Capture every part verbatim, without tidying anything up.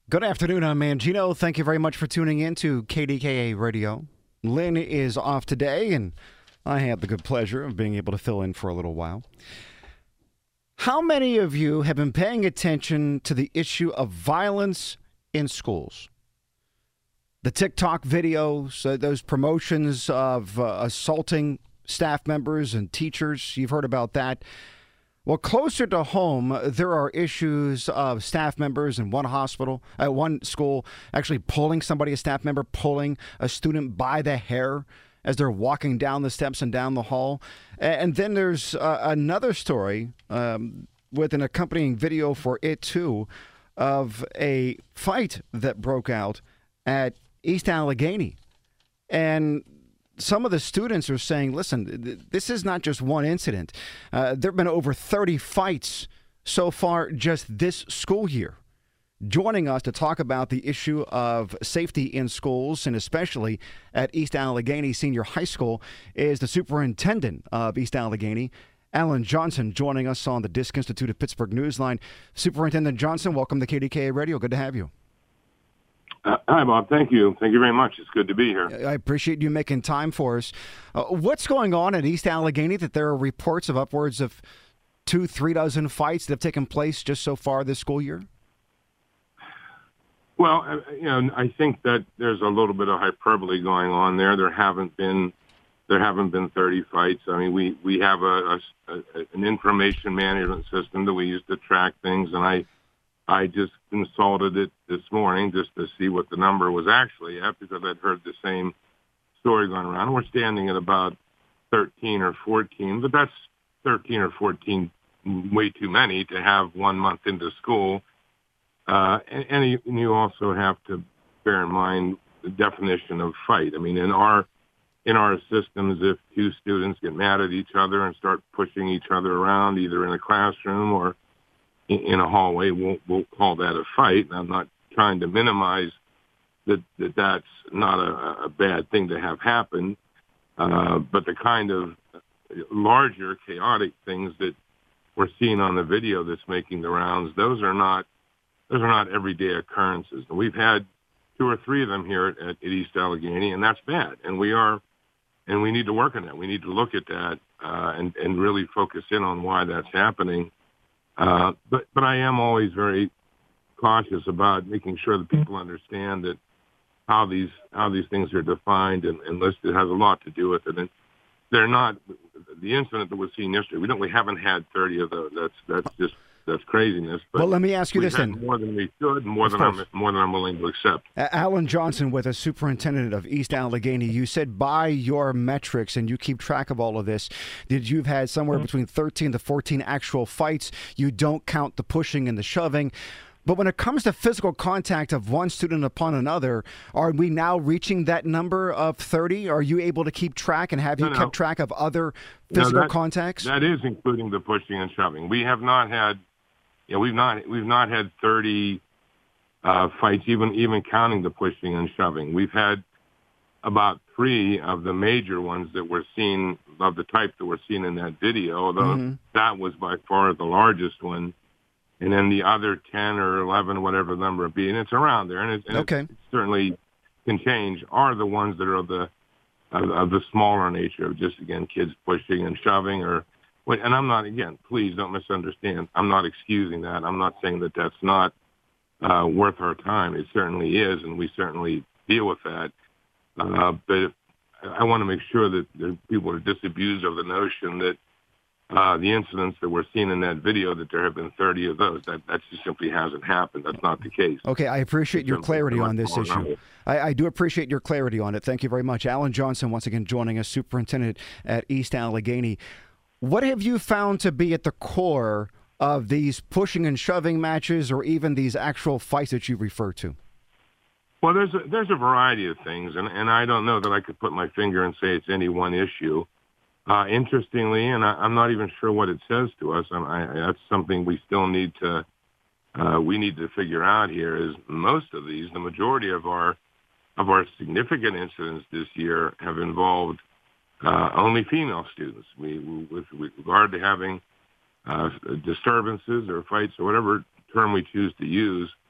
Good afternoon, I'm Mangino. Thank you very much for tuning in to K D K A Radio. Lynn is off today, and I have the good pleasure of being able to fill in for a little while. How many of you have been paying attention to the issue of violence in schools? The TikTok videos, uh, those promotions of uh, assaulting staff members and teachers, you've heard about that. Well, closer to home, there are issues of staff members in one hospital, at one school, actually pulling somebody, a staff member, pulling a student by the hair as they're walking down the steps and down the hall. And then there's uh, another story um, with an accompanying video for it, too, of a fight that broke out at East Allegheny. And some of the students are saying, listen, th- this is not just one incident. Uh, there have been over thirty fights so far just this school year. Joining us to talk about the issue of safety in schools, and especially at East Allegheny Senior High School, is the superintendent of East Allegheny, Alan Johnson, joining us on the Disk Institute of Pittsburgh Newsline. Superintendent Johnson, welcome to K D K A Radio. Good to have you. Uh, hi, Bob. Thank you. Thank you very much. It's good to be here. I appreciate you making time for us. Uh, what's going on at East Allegheny that there are reports of upwards of two, three dozen fights that have taken place just so far this school year? Well, uh, you know, I think that there's a little bit of hyperbole going on there. There haven't been there haven't been thirty fights. I mean, we we have a, a, a an information management system that we use to track things, and I. I just consulted it this morning just to see what the number was actually at, because I'd heard the same story going around. We're standing at about thirteen or fourteen, but that's thirteen or fourteen way too many to have one month into school. Uh, and, and you, and you also have to bear in mind the definition of fight. I mean, in our in our systems, if two students get mad at each other and start pushing each other around, either in a classroom or in a hallway, we'll, we'll call that a fight. And I'm not trying to minimize that, that that's not a, a bad thing to have happen. Uh, but the kind of larger chaotic things that we're seeing on the video that's making the rounds, those are not, those are not everyday occurrences. And we've had two or three of them here at, at East Allegheny, and that's bad. And we are, and we need to work on that. We need to look at that uh, and, and really focus in on why that's happening. Uh, but, but I am always very cautious about making sure that people understand that how these, how these things are defined and, and listed has a lot to do with it. And they're not, the incident that we're seeing yesterday, we don't, we haven't had thirty of those. That's, that's just, that's craziness. But well, let me ask you we've this had then. More than we should, more than I'm, more than I'm willing to accept. Uh, Alan Johnson, with us, superintendent of East Allegheny, you said by your metrics, and you keep track of all of this, that you've had somewhere between thirteen to fourteen actual fights. You don't count the pushing and the shoving. But when it comes to physical contact of one student upon another, are we now reaching that number of thirty? Are you able to keep track, and have you No, no. kept track of other physical No, that- contacts? That is including the pushing and shoving. We have not had, you know, we've not we've not had thirty uh, fights, even even counting the pushing and shoving. We've had about three of the major ones that we're seeing, of the type that we're seeing in that video. Although Mm-hmm. that was by far the largest one, and then the other ten or eleven, whatever the number be, and it's around there, and, it, and Okay. it certainly can change. Are the ones that are of the of, of the smaller nature of just again kids pushing and shoving or. And I'm not, again, please don't misunderstand. I'm not excusing that. I'm not saying that that's not uh, worth our time. It certainly is, and we certainly deal with that. Uh, but if, I want to make sure that there, people are disabused of the notion that uh, the incidents that we're seeing in that video, that there have been thirty of those. That, that just simply hasn't happened. That's not the case. Okay, I appreciate your clarity on this issue. I, I do appreciate your clarity on it. Thank you very much. Alan Johnson, once again, joining us, superintendent at East Allegheny. What have you found to be at the core of these pushing and shoving matches, or even these actual fights that you refer to? Well, there's a, there's a variety of things, and, and I don't know that I could put my finger and say it's any one issue. Uh, interestingly, and I, I'm not even sure what it says to us, and I, that's something we still need to uh, we need to figure out here. Is most of these, the majority of our of our significant incidents this year have involved uh, only female students. We, with, with regard to having uh, disturbances or fights or whatever term we choose to use,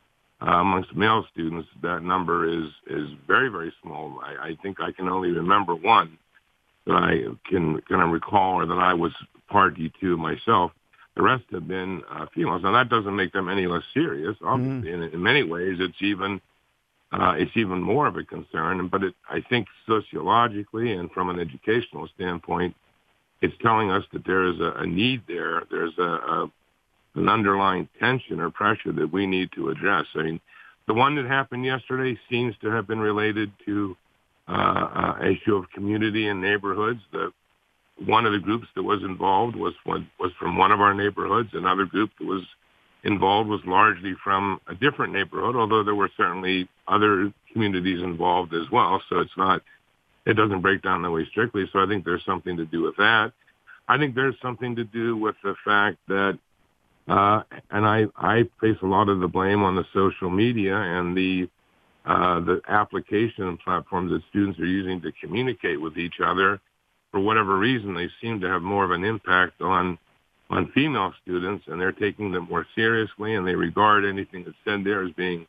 Uh, amongst male students, that number is is very, very small. I, I think I can only remember one that I can kind of recall or that I was party to myself. The rest have been uh, females. Now, that doesn't make them any less serious. Obviously, mm. in, in many ways, it's even uh, it's even more of a concern. But it, I think sociologically and from an educational standpoint, it's telling us that there is a, a need there. There's a, a an underlying tension or pressure that we need to address. I mean, the one that happened yesterday seems to have been related to uh, uh, issue of community and neighborhoods. The one of the groups that was involved was one, was from one of our neighborhoods. Another group that was involved was largely from a different neighborhood, although there were certainly other communities involved as well. So it's not, it doesn't break down that way strictly. So I think there's something to do with that. I think there's something to do with the fact that Uh, and I, I place a lot of the blame on the social media and the uh, the application platforms that students are using to communicate with each other. For whatever reason, they seem to have more of an impact on on female students, and they're taking them more seriously, and they regard anything that's said there as being,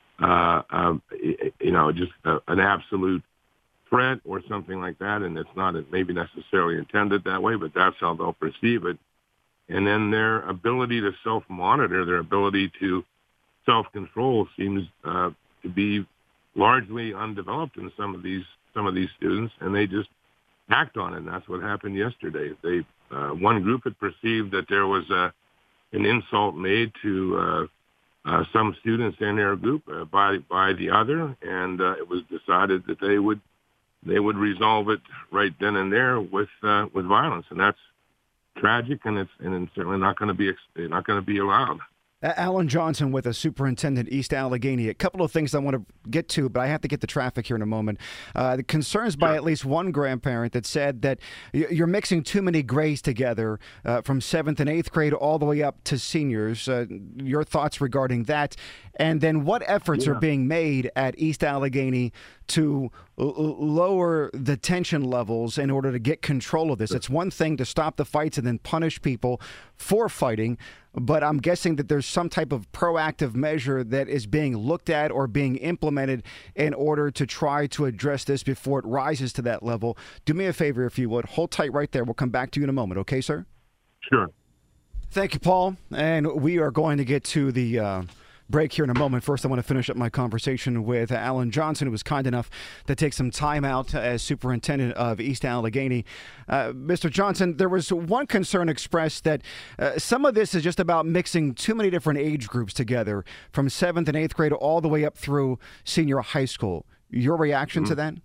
uh, uh, you know, just a, an absolute threat or something like that. And it's not maybe necessarily intended that way, but that's how they'll perceive it. And then their ability to self-monitor, their ability to self-control seems uh, to be largely undeveloped in some of these some of these students, and they just act on it. And that's what happened yesterday. They uh, one group had perceived that there was a, an insult made to uh, uh, some students in their group uh, by by the other, and uh, it was decided that they would they would resolve it right then and there with uh, with violence, and that's tragic, and it's and it's certainly not going to be not going to be allowed. Alan Johnson with us, Superintendent East Allegheny. A couple of things I want to get to, but I have to get the traffic here in a moment. Uh, the concerns by sure. at least one grandparent that said that you're mixing too many grades together uh, from seventh and eighth grade all the way up to seniors. Uh, your thoughts regarding that? And then what efforts yeah. are being made at East Allegheny to l- lower the tension levels in order to get control of this? Sure. It's one thing to stop the fights and then punish people for fighting, but I'm guessing that there's some type of proactive measure that is being looked at or being implemented in order to try to address this before it rises to that level. Do me a favor, if you would. Hold tight right there. We'll come back to you in a moment. Okay, sir? Sure. Thank you, Paul. And we are going to get to the uh, break here in a moment. First, I want to finish up my conversation with Alan Johnson, who was kind enough to take some time out as superintendent of East Allegheny. Uh, Mister Johnson, there was one concern expressed that uh, some of this is just about mixing too many different age groups together from seventh and eighth grade all the way up through senior high school. Your reaction mm-hmm. to that?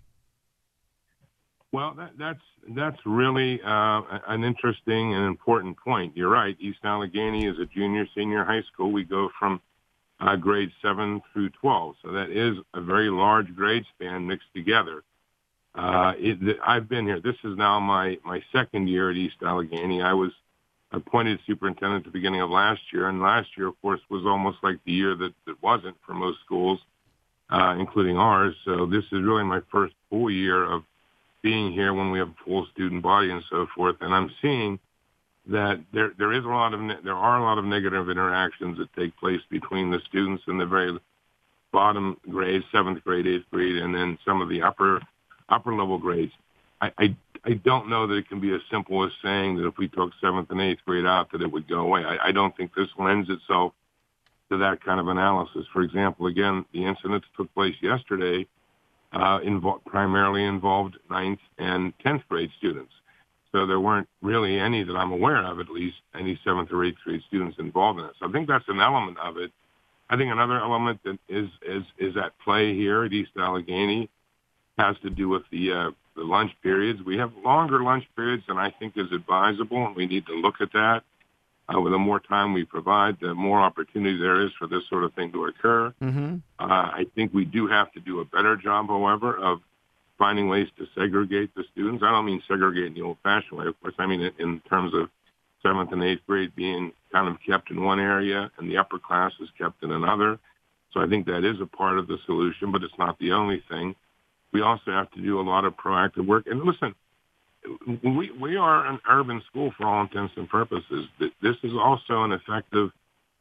Well, that, that's that's really uh, an interesting and important point. You're right. East Allegheny is a junior, senior high school. We go from Uh, grades seven through twelve. So that is a very large grade span mixed together. Uh, it, I've been here. This is now my, my second year at East Allegheny. I was appointed superintendent at the beginning of last year, and last year, of course, was almost like the year that, that wasn't for most schools, uh, including ours. So this is really my first full year of being here when we have a full student body and so forth. And I'm seeing that there there is a lot of ne- there are a lot of negative interactions that take place between the students in the very bottom grades, seventh grade, eighth grade, and then some of the upper upper level grades. I, I I don't know that it can be as simple as saying that if we took seventh and eighth grade out that it would go away. I, I don't think this lends itself to that kind of analysis. For example, again, the incident that took place yesterday uh, invo- primarily involved ninth and tenth grade students. So there weren't really any that I'm aware of, at least, any seventh or eighth grade students involved in it. So I think that's an element of it. I think another element that is is, is at play here at East Allegheny has to do with the uh, the lunch periods. We have longer lunch periods than I think is advisable, and we need to look at that. Uh, the more time we provide, the more opportunity there is for this sort of thing to occur. Mm-hmm. Uh, I think we do have to do a better job, however, of finding ways to segregate the students. I don't mean segregate in the old-fashioned way, of course. I mean in, in terms of seventh and eighth grade being kind of kept in one area and the upper class is kept in another. So I think that is a part of the solution, but it's not the only thing. We also have to do a lot of proactive work. And listen, we we are an urban school for all intents and purposes. This is also an effective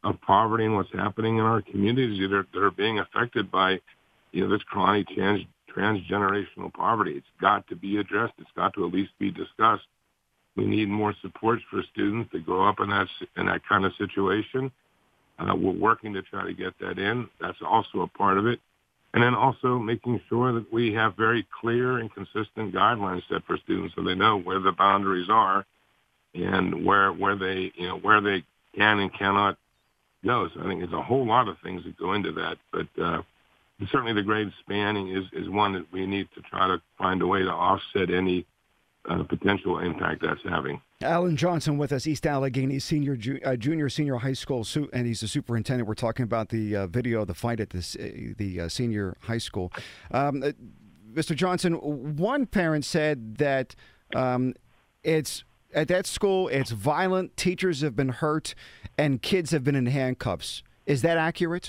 of poverty and what's happening in our communities that are, that are being affected by, you know, this chronic trans, transgenerational poverty. It's got to be addressed. It's got to at least be discussed. We need more supports for students that grow up in that in that kind of situation. Uh, we're working to try to get that in. That's also a part of it. And then also making sure that we have very clear and consistent guidelines set for students so they know where the boundaries are and where where they you know where they can and cannot go. So I think there's a whole lot of things that go into that. But uh, certainly the grade spanning is, is one that we need to try to find a way to offset any uh, potential impact that's having. Alan Johnson with us, East Allegheny Senior, ju- uh, Junior Senior High School, su- and he's the superintendent. We're talking about the uh, video of the fight at this, uh, the uh, senior high school. Um, uh, Mister Johnson, one parent said that um, it's at that school, it's violent, teachers have been hurt, and kids have been in handcuffs. Is that accurate?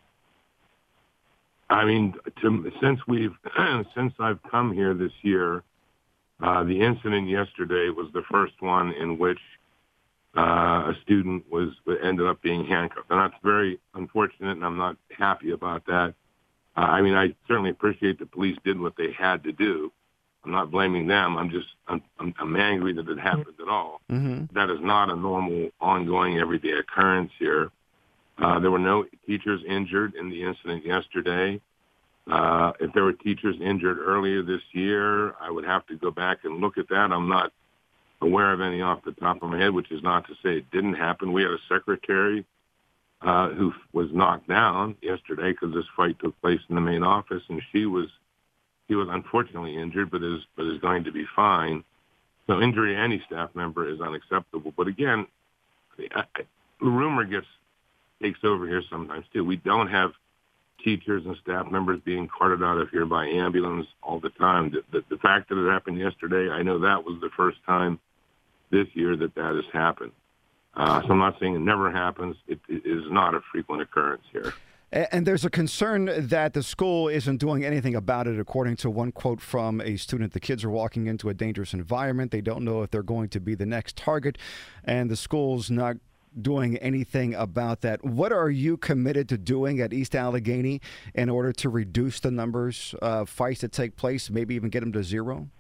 I mean, to, since we've since I've come here this year, uh, the incident yesterday was the first one in which uh, a student was ended up being handcuffed, and that's very unfortunate, and I'm not happy about that. Uh, I mean, I certainly appreciate the police did what they had to do. I'm not blaming them. I'm just I'm, I'm, I'm angry that it happened at all. Mm-hmm. That is not a normal, ongoing, everyday occurrence here. Uh, there were no teachers injured in the incident yesterday. Uh, if there were teachers injured earlier this year, I would have to go back and look at that. I'm not aware of any off the top of my head, which is not to say it didn't happen. We had a secretary uh, who was knocked down yesterday because this fight took place in the main office, and she was He was unfortunately injured, but is but is going to be fine. So injury to any staff member is unacceptable. But again, I, I, the rumor gets takes over here sometimes too. We don't have teachers and staff members being carted out of here by ambulance all the time. The, the, the fact that it happened yesterday, I know that was the first time this year that that has happened. Uh, so I'm not saying it never happens. It, it is not a frequent occurrence here. And there's a concern that the school isn't doing anything about it, according to one quote from a student. The kids are walking into a dangerous environment. They don't know if they're going to be the next target, and the school's not doing anything about that. What are you committed to doing at East Allegheny in order to reduce the numbers of fights that take place, maybe even get them to zero?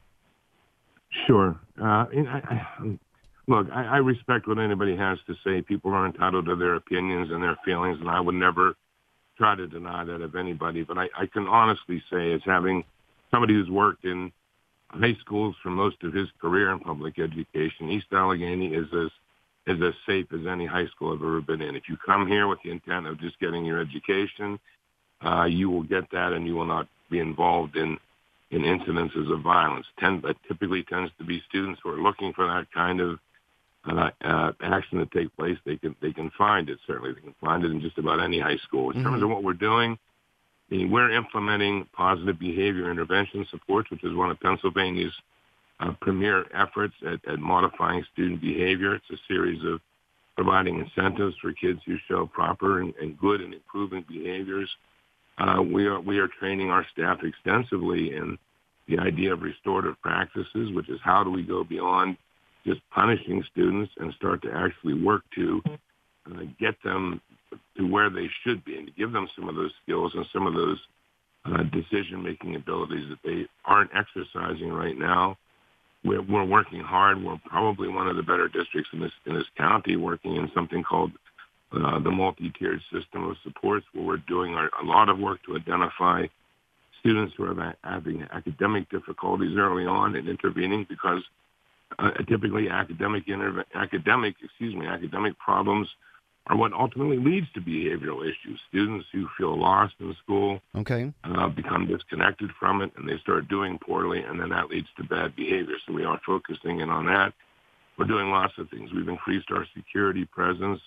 Sure. Uh, I, I, look, I, I respect what anybody has to say. People are entitled to their opinions and their feelings, and I would never try to deny that of anybody, but I, I can honestly say, as having somebody who's worked in high schools for most of his career in public education, East Allegheny is as is as safe as any high school I've ever been in. If you come here with the intent of just getting your education, uh, you will get that, and you will not be involved in in incidences of violence. Tend, it typically tends to be students who are looking for that kind of Uh, uh, action to take place. They can they can find it. Certainly, they can find it in just about any high school. In mm-hmm. terms of what we're doing, I mean, we're implementing positive behavior intervention supports, which is one of Pennsylvania's uh, premier efforts at, at modifying student behavior. It's a series of providing incentives for kids who show proper and, and good and improving behaviors. Uh, we are we are training our staff extensively in the idea of restorative practices, which is how do we go beyond just punishing students and start to actually work to uh, get them to where they should be and to give them some of those skills and some of those uh, decision-making abilities that they aren't exercising right now. We're, we're working hard. We're probably one of the better districts in this in this county working in something called uh, the multi-tiered system of supports, where we're doing our, a lot of work to identify students who are having academic difficulties early on and intervening, because Uh, typically, academic interve- academic, excuse me, academic problems are what ultimately leads to behavioral issues. Students who feel lost in school okay. uh, become disconnected from it, and they start doing poorly, and then that leads to bad behavior. So we are focusing in on that. We're doing lots of things. We've increased our security presence.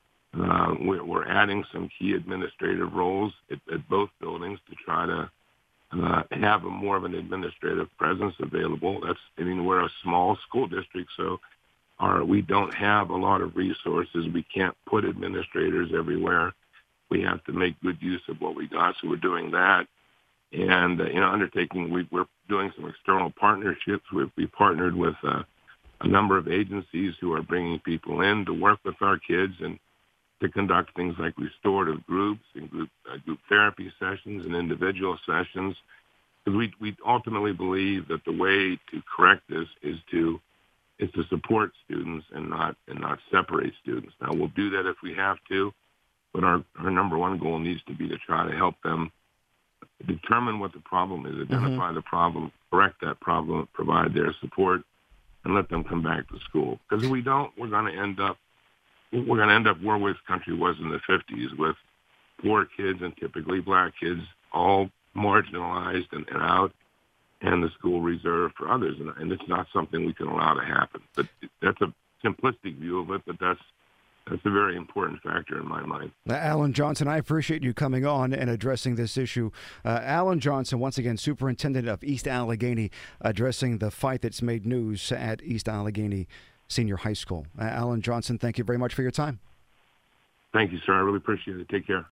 Uh, we're, we're adding some key administrative roles at, at both buildings to try to Uh, have a more of an administrative presence available. That's, I mean, we're a small school district, so our, we don't have a lot of resources. We can't put administrators everywhere. We have to make good use of what we got, so we're doing that. And, uh, you know, undertaking, we, we're doing some external partnerships. We've, we partnered with uh, a number of agencies who are bringing people in to work with our kids and to conduct things like restorative groups and group, uh, group therapy sessions and individual sessions. Because we, we ultimately believe that the way to correct this is to is to support students and not and not separate students. Now, we'll do that if we have to, but our, our number one goal needs to be to try to help them determine what the problem is, identify mm-hmm. the problem, correct that problem, provide their support, and let them come back to school. Because if we don't, we're going to end up we're going to end up where this country was in the fifties, with poor kids and typically black kids all marginalized and, and out, and the school reserved for others. And, and it's not something we can allow to happen. But that's a simplistic view of it, but that's that's a very important factor in my mind. Alan Johnson, I appreciate you coming on and addressing this issue. Uh, Alan Johnson, once again, Superintendent of East Allegheny, addressing the fight that's made news at East Allegheny Senior High School. Uh, Alan Johnson, thank you very much for your time. Thank you, sir. I really appreciate it. Take care.